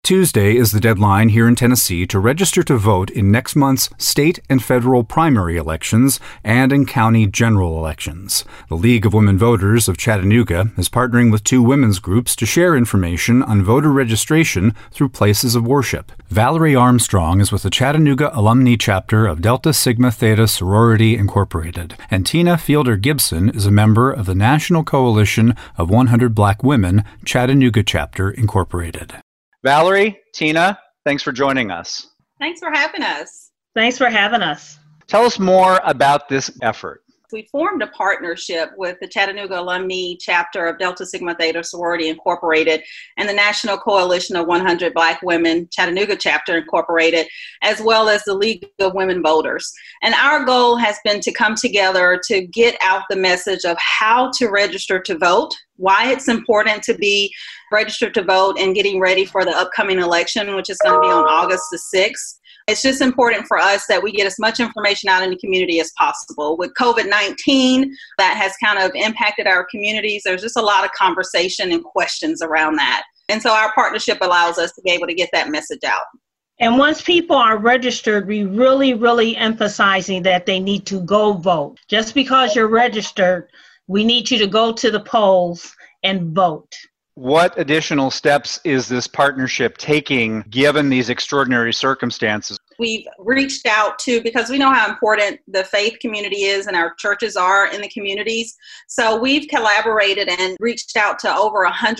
Tuesday is the deadline here in Tennessee to register to vote in next month's state and federal primary elections and in county general elections. The League of Women Voters of Chattanooga is partnering with two women's groups to share information on voter registration through places of worship. Valerie Armstrong is with the Chattanooga Alumni Chapter of Delta Sigma Theta Sorority Incorporated, and Tina Fielder Gibson is a member of the National Coalition of 100 Black Women Chattanooga Chapter Incorporated. Valerie, Tina, thanks for joining us. Thanks for having us. Thanks for having us. Tell us more about this effort. We formed a partnership with the Chattanooga Alumni Chapter of Delta Sigma Theta Sorority Incorporated and the National Coalition of 100 Black Women Chattanooga Chapter Incorporated, as well as the League of Women Voters. And our goal has been to come together to get out the message of how to register to vote, why it's important to be registered to vote, and getting ready for the upcoming election, which is going to be on August the 6th. It's just important for us that we get as much information out in the community as possible. With COVID-19, that has kind of impacted our communities. There's just a lot of conversation and questions around that. And so our partnership allows us to be able to get that message out. And once people are registered, we really emphasizing that they need to go vote. Just because you're registered, we need you to go to the polls and vote. What additional steps is this partnership taking given these extraordinary circumstances? We've reached out to, because we know how important the faith community is and our churches are in the communities. So we've collaborated and reached out to over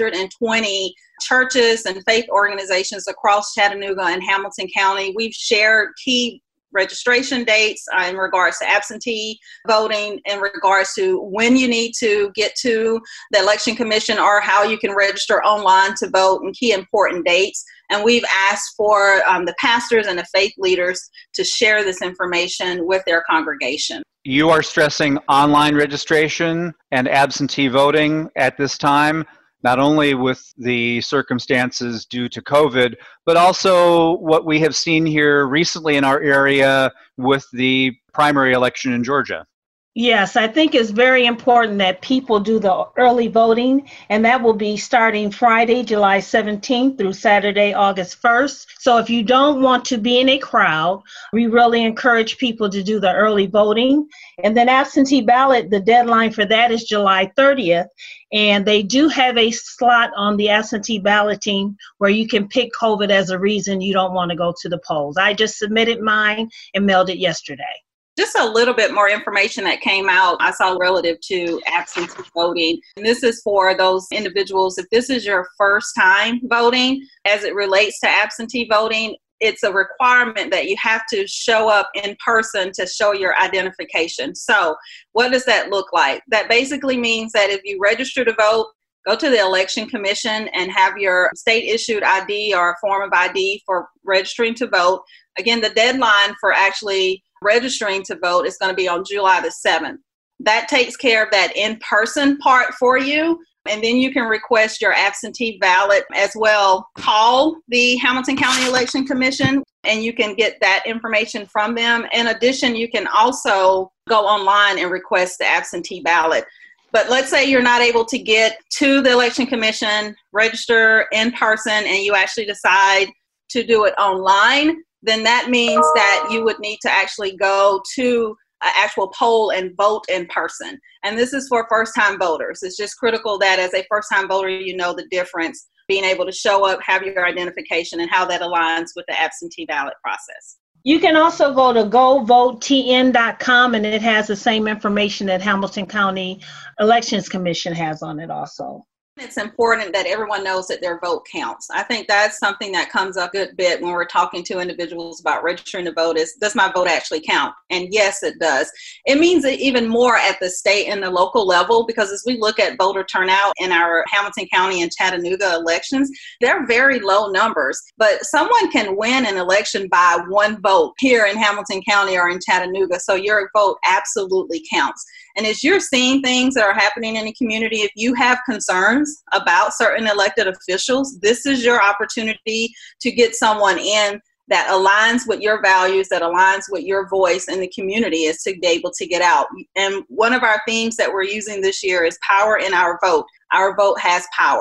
120 churches and faith organizations across Chattanooga and Hamilton County. We've shared key registration dates in regards to absentee voting, in regards to when you need to get to the election commission or how you can register online to vote, and key important dates. And we've asked for the pastors and the faith leaders to share this information with their congregation. You are stressing online registration and absentee voting at this time, not only with the circumstances due to COVID, but also what we have seen here recently in our area with the primary election in Georgia. Yes, I think it's very important that people do the early voting, and that will be starting Friday, July 17th through Saturday, August 1st. So if you don't want to be in a crowd, we really encourage people to do the early voting. And then absentee ballot, the deadline for that is July 30th. And they do have a slot on the absentee balloting where you can pick COVID as a reason you don't want to go to the polls. I just submitted mine and mailed it yesterday. Just a little bit more information that came out, I saw relative to absentee voting. And this is for those individuals, if this is your first time voting, as it relates to absentee voting, it's a requirement that you have to show up in person to show your identification. So what does that look like? That basically means that if you register to vote, go to the election commission and have your state issued ID or a form of ID for registering to vote. Again, the deadline for actually registering to vote is going to be on July the 7th. That takes care of that in-person part for you. And then you can request your absentee ballot as well. Call the Hamilton County Election Commission and you can get that information from them. In addition, you can also go online and request the absentee ballot. But let's say you're not able to get to the Election Commission, register in person, and you actually decide to do it online, then that means that you would need to actually go to an actual poll and vote in person. And this is for first-time voters. It's just critical that as a first-time voter, you know the difference, being able to show up, have your identification, and how that aligns with the absentee ballot process. You can also go to govotetn.com, and it has the same information that Hamilton County Elections Commission has on it also. It's important that everyone knows that their vote counts. I think that's something that comes up a good bit when we're talking to individuals about registering to vote is, does my vote actually count? And yes, it does. It means that even more at the state and the local level, because as we look at voter turnout in our Hamilton County and Chattanooga elections, they're very low numbers. But someone can win an election by one vote here in Hamilton County or in Chattanooga, so your vote absolutely counts. And as you're seeing things that are happening in the community, if you have concerns about certain elected officials, this is your opportunity to get someone in that aligns with your values, that aligns with your voice in the community, is to be able to get out. And one of our themes that we're using this year is power in our vote. Our vote has power.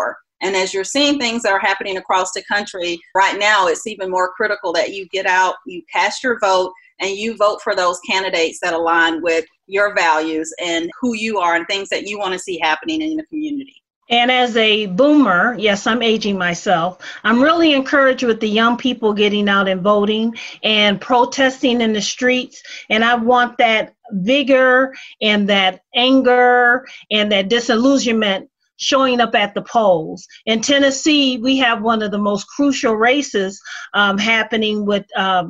And as you're seeing things that are happening across the country right now, it's even more critical that you get out, you cast your vote, and you vote for those candidates that align with your values and who you are and things that you want to see happening in the community. And as a boomer, yes, I'm aging myself, I'm really encouraged with the young people getting out and voting and protesting in the streets. And I want that vigor and that anger and that disillusionment showing up at the polls. In Tennessee, we have one of the most crucial races happening with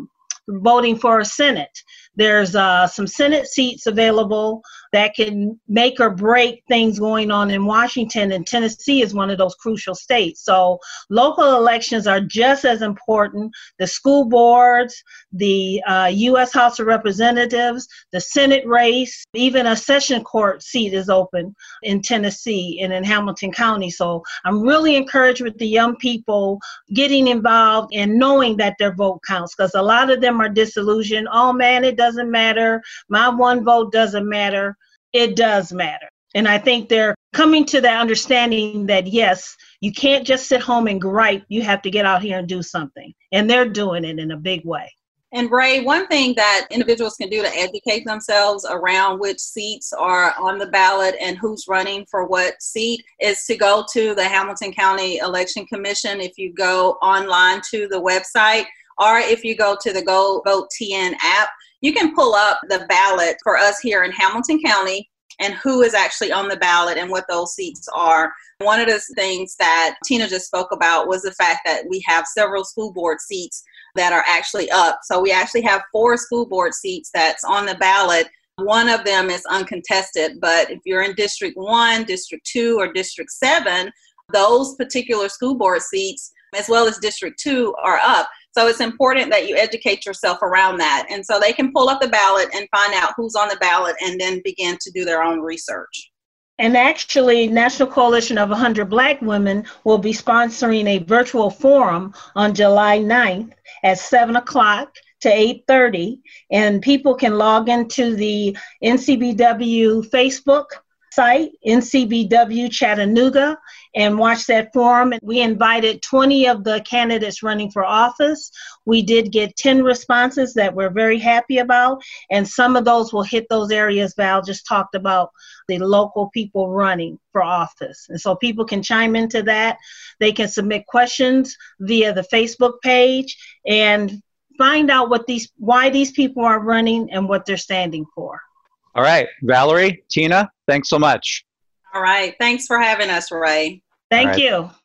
voting for a Senate. There's some Senate seats available that can make or break things going on in Washington, and Tennessee is one of those crucial states. So local elections are just as important. The school boards, the U.S. House of Representatives, the Senate race, even a session court seat is open in Tennessee and in Hamilton County. So I'm really encouraged with the young people getting involved and knowing that their vote counts, because a lot of them are disillusioned. Oh man, it doesn't matter. My one vote doesn't matter. It does matter. And I think they're coming to that understanding that, yes, you can't just sit home and gripe. You have to get out here and do something. And they're doing it in a big way. And Ray, one thing that individuals can do to educate themselves around which seats are on the ballot and who's running for what seat is to go to the Hamilton County Election Commission. If you go online to the website, or if you go to the Go Vote TN app, you can pull up the ballot for us here in Hamilton County and who is actually on the ballot and what those seats are. One of the things that Tina just spoke about was the fact that we have several school board seats that are actually up. So we actually have 4 school board seats that's on the ballot. One of them is uncontested, but if you're in District 1, District 2, or District 7, those particular school board seats, as well as District 2, are up. So it's important that you educate yourself around that. And so they can pull up the ballot and find out who's on the ballot and then begin to do their own research. And actually, National Coalition of 100 Black Women will be sponsoring a virtual forum on July 9th at 7 o'clock to 8:30. And people can log into the NCBW Facebook site, NCBW Chattanooga, and watch that forum. We invited 20 of the candidates running for office. We did get 10 responses that we're very happy about, and some of those will hit those areas Val just talked about, the local people running for office. And so people can chime into that. They can submit questions via the Facebook page and find out why these people are running and what they're standing for. All right, Valerie, Tina, thanks so much. All right. Thanks for having us, Ray. Thank you.